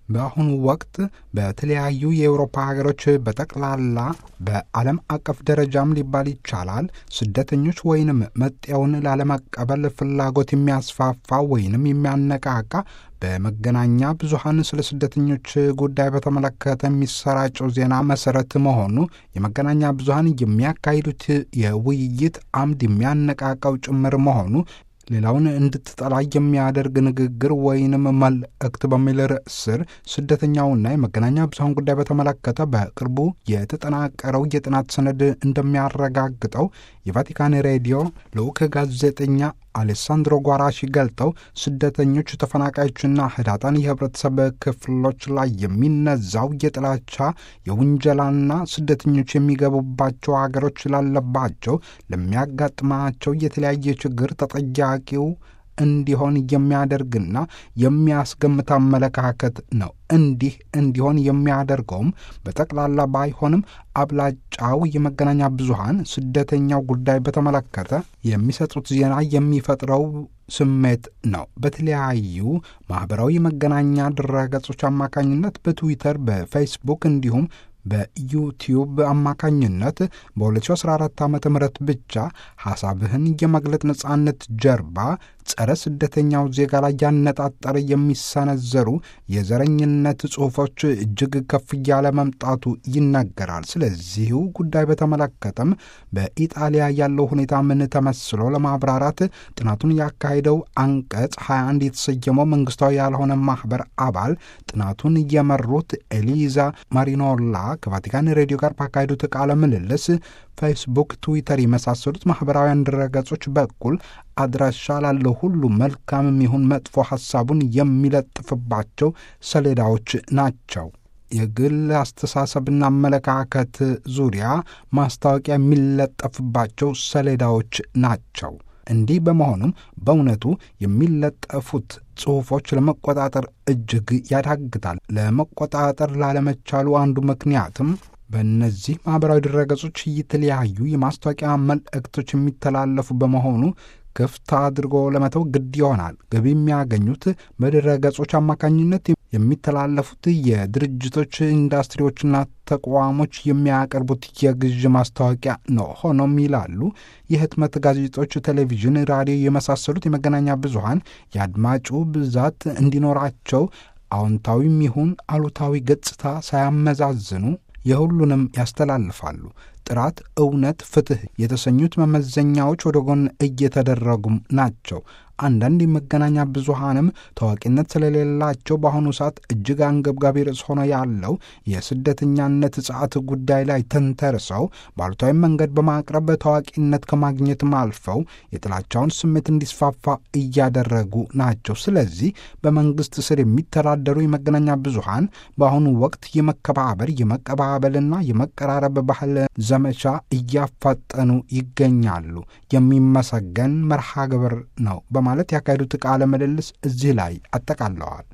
በአሁኑ ወቅት በተለያዩ የአውሮፓ ሀገሮች በጠቅላላ በዓለም አቀፍ ደረጃም ሊባል ይቻላል ስደተኞች ወይንም መጤውን ላለመቀበል ፍላጎት የሚያስፋፋ ወይንም የሚያነቃቃ በመገናኛ ብዙሃን ስለ ስደተኞች ጉዳይ በተመለከተ የሚሰራጨው ዜና መሰረት መሆኑ የመገናኛ ብዙሃን የሚያካሂዱት የውይይት አምድ የሚያነቃቃው ጭምር መሆኑ ሌላውን እንድትጠላ የሚያደርግ ንግግር ወይንም መልእክት በሚል ርዕስ ስር ስደተኛውና የመገናኛ ብዙሃን ጉዳይ በተመለከተ በቅርቡ የተጠናቀረው የጥናት ሰነድ እንደሚያረጋግጠው የቫቲካን ሬዲዮ ልዑክ ጋዜጠኛ አሌሳንድሮ ጓራሺ ገልጠው ስደተኞች፣ ተፈናቃዮችና ህዳጣን የህብረተሰብ ክፍሎች ላይ የሚነዛው የጥላቻ የውንጀላና ስደተኞች የሚገቡባቸው አገሮች ላለባቸው ለሚያጋጥማቸው የተለያየ ችግር ተጠያቂው እንዲሆን የሚያደርግና የሚያስገምት አመለካከት ነው። እንዲህ እንዲሆን የሚያደርገውም በጠቅላላ ባይሆንም አብላጫው የመገናኛ ብዙሃን ስደተኛው ጉዳይ በተመለከተ የሚሰጡት ዜና የሚፈጥረው ስሜት ነው። በተለያዩ ማህበራዊ መገናኛ ድረገጾች አማካኝነት በትዊተር፣ በፌስቡክ እንዲሁም በዩቲዩብ አማካኝነት በ2014 ዓ.ም ብቻ ሐሳብህን የመግለጥ ነጻነት ጀርባ ጸረ ስደተኛው ዜጋ ላይ ያነጣጠረ የሚሰነዘሩ የዘረኝነት ጽሑፎች እጅግ ከፍ እያለ መምጣቱ ይነገራል። ስለዚሁ ጉዳይ በተመለከተም በኢጣሊያ ያለው ሁኔታ ምን ተመስሎ ለማብራራት ጥናቱን ያካሄደው አንቀጽ 21 የተሰየመው መንግስታዊ ያልሆነ ማህበር አባል ጥናቱን የመሩት ኤሊዛ ማሪኖላ ከቫቲካን ሬዲዮ ጋር ባካሄዱት ቃለ ምልልስ ፌስቡክ፣ ትዊተር የመሳሰሉት ማህበራዊያን ድረገጾች በኩል አድራሻ ላለው ሁሉ መልካምም ይሁን መጥፎ ሐሳቡን የሚለጥፍባቸው ሰሌዳዎች ናቸው። የግል አስተሳሰብና አመለካከት ዙሪያ ማስታወቂያ የሚለጠፍባቸው ሰሌዳዎች ናቸው። እንዲህ በመሆኑም በእውነቱ የሚለጠፉት ጽሑፎች ለመቆጣጠር እጅግ ያዳግታል። ለመቆጣጠር ላለመቻሉ አንዱ ምክንያትም በእነዚህ ማህበራዊ ድረገጾች የተለያዩ የማስታወቂያ መልእክቶች የሚተላለፉ በመሆኑ ክፍት አድርጎ ለመተው ግድ ይሆናል። ገቢ የሚያገኙት በድረገጾች አማካኝነት የሚተላለፉት የድርጅቶች ኢንዱስትሪዎችና ተቋሞች የሚያቀርቡት የግዥ ማስታወቂያ ነው። ሆኖም ይላሉ የህትመት ጋዜጦች፣ ቴሌቪዥን፣ ራዲዮ የመሳሰሉት የመገናኛ ብዙሃን የአድማጩ ብዛት እንዲኖራቸው አዎንታዊም ይሁን አሉታዊ ገጽታ ሳያመዛዝኑ የሁሉንም ያስተላልፋሉ። ጥራት፣ እውነት፣ ፍትህ የተሰኙት መመዘኛዎች ወደ ጎን እየተደረጉም ናቸው። አንዳንድ የመገናኛ ብዙሃንም ታዋቂነት ስለሌላቸው በአሁኑ ሰዓት እጅግ አንገብጋቢ ርዕስ ሆኖ ያለው የስደተኛነት ጸዓት ጉዳይ ላይ ተንተርሰው ባሉታዊ መንገድ በማቅረብ ታዋቂነት ከማግኘትም አልፈው የጥላቻውን ስሜት እንዲስፋፋ እያደረጉ ናቸው። ስለዚህ በመንግስት ስር የሚተዳደሩ የመገናኛ ብዙሃን በአሁኑ ወቅት የመከባበር የመቀባበልና የመቀራረብ ባህል ዘመቻ እያፋጠኑ ይገኛሉ። የሚመሰገን መርሃ ግብር ነው በማለት ያካሄዱት ቃለ ምልልስ እዚህ ላይ አጠቃለዋል።